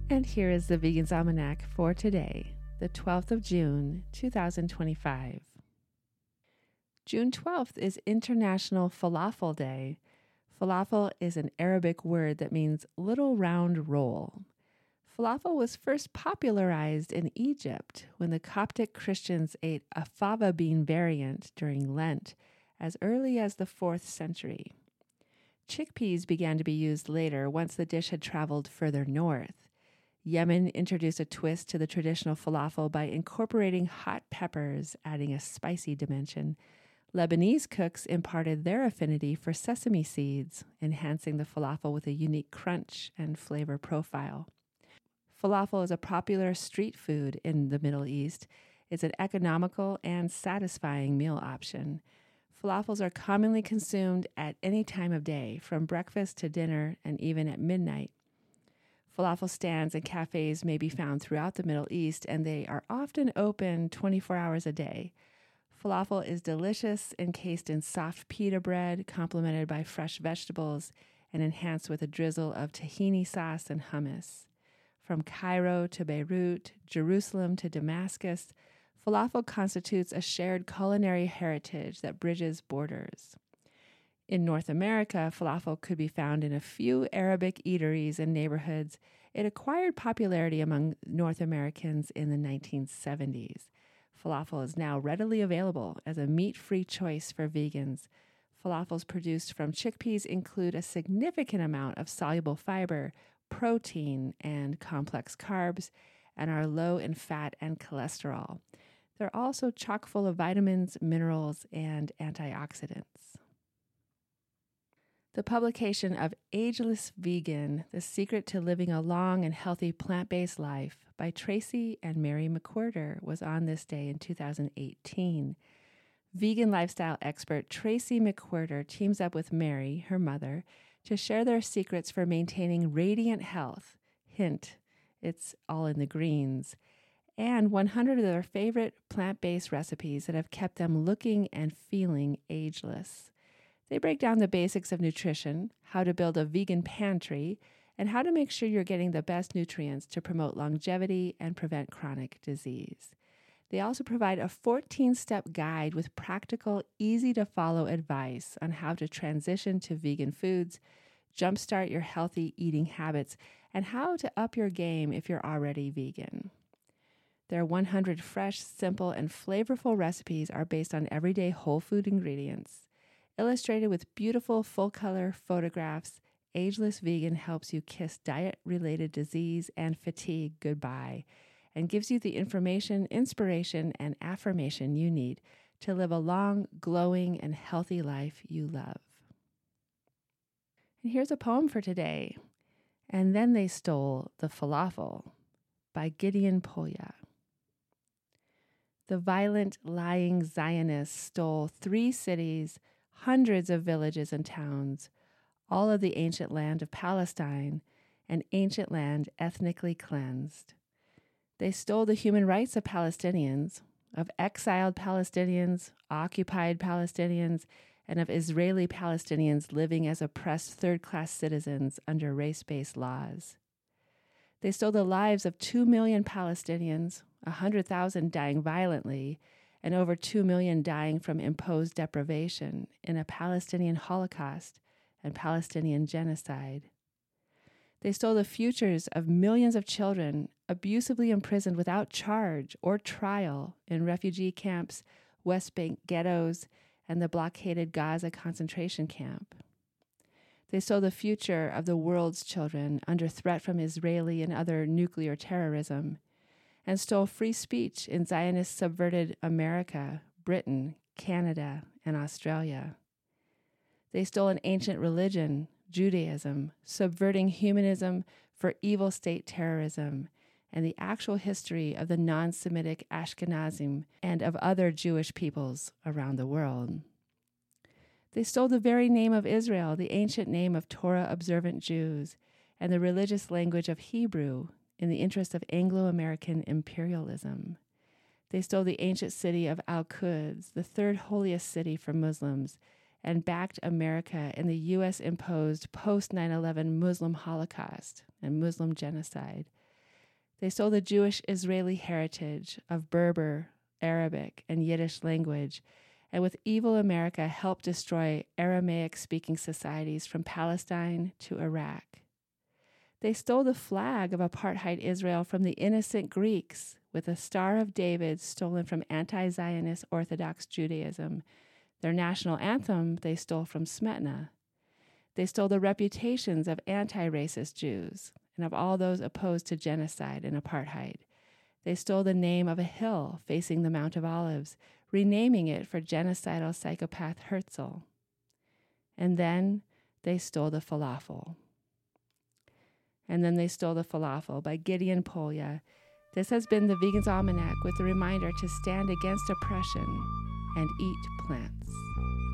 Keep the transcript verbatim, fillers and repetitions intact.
And here is the Vegan's Almanac for today, the twelfth of June, two thousand twenty-five. June twelfth is International Falafel Day. Falafel is an Arabic word that means little round roll. Falafel was first popularized in Egypt when the Coptic Christians ate a fava bean variant during Lent as early as the fourth century. Chickpeas began to be used later once the dish had traveled further north. Yemen introduced a twist to the traditional falafel by incorporating hot peppers, adding a spicy dimension. Lebanese cooks imparted their affinity for sesame seeds, enhancing the falafel with a unique crunch and flavor profile. Falafel is a popular street food in the Middle East. It's an economical and satisfying meal option. Falafels are commonly consumed at any time of day, from breakfast to dinner and even at midnight. Falafel stands and cafes may be found throughout the Middle East, and they are often open twenty-four hours a day. Falafel is delicious, encased in soft pita bread, complemented by fresh vegetables, and enhanced with a drizzle of tahini sauce and hummus. From Cairo to Beirut, Jerusalem to Damascus, falafel constitutes a shared culinary heritage that bridges borders. In North America, falafel could be found in a few Arabic eateries and neighborhoods. It acquired popularity among North Americans in the nineteen seventies. Falafel is now readily available as a meat-free choice for vegans. Falafels produced from chickpeas include a significant amount of soluble fiber, protein, and complex carbs, and are low in fat and cholesterol. They're also chock full of vitamins, minerals, and antioxidants. The publication of Ageless Vegan, The Secret to Living a Long and Healthy Plant-Based Life by Tracy and Mary McWhirter was on this day in two thousand eighteen. Vegan lifestyle expert Tracy McWhirter teams up with Mary, her mother, to share their secrets for maintaining radiant health. Hint, it's all in the greens. And one hundred of their favorite plant-based recipes that have kept them looking and feeling ageless. They break down the basics of nutrition, how to build a vegan pantry, and how to make sure you're getting the best nutrients to promote longevity and prevent chronic disease. They also provide a fourteen-step guide with practical, easy-to-follow advice on how to transition to vegan foods, jumpstart your healthy eating habits, and how to up your game if you're already vegan. Their one hundred fresh, simple, and flavorful recipes are based on everyday whole food ingredients. Illustrated with beautiful full-color photographs, Ageless Vegan helps you kiss diet-related disease and fatigue goodbye and gives you the information, inspiration, and affirmation you need to live a long, glowing, and healthy life you love. And here's a poem for today. And Then They Stole the Falafel by Gideon Polya. The violent, lying Zionists stole three cities, hundreds of villages and towns, all of the ancient land of Palestine, an ancient land ethnically cleansed. They stole the human rights of Palestinians, of exiled Palestinians, occupied Palestinians, and of Israeli Palestinians living as oppressed third-class citizens under race-based laws. They stole the lives of two million Palestinians, one hundred thousand dying violently, and over two million dying from imposed deprivation in a Palestinian Holocaust and Palestinian genocide. They stole the futures of millions of children abusively imprisoned without charge or trial in refugee camps, West Bank ghettos, and the blockaded Gaza concentration camp. They stole the future of the world's children under threat from Israeli and other nuclear terrorism, and stole free speech in Zionist subverted America, Britain, Canada, and Australia. They stole an ancient religion, Judaism, subverting humanism for evil state terrorism, and the actual history of the non-Semitic Ashkenazim and of other Jewish peoples around the world. They stole the very name of Israel, the ancient name of Torah-observant Jews, and the religious language of Hebrew, in the interest of Anglo-American imperialism. They stole the ancient city of Al-Quds, the third holiest city for Muslims, and backed America in the U S-imposed post nine eleven Muslim Holocaust and Muslim genocide. They stole the Jewish Israeli heritage of Berber, Arabic, and Yiddish language, and with evil America helped destroy Aramaic-speaking societies from Palestine to Iraq. They stole the flag of apartheid Israel from the innocent Greeks, with a Star of David stolen from anti-Zionist Orthodox Judaism. Their national anthem they stole from Smetana. They stole the reputations of anti-racist Jews and of all those opposed to genocide and apartheid. They stole the name of a hill facing the Mount of Olives, renaming it for genocidal psychopath Herzl. And then they stole the falafel. And then they stole the falafel by Gideon Polya. This has been the Vegan's Almanac with a reminder to stand against oppression and eat plants.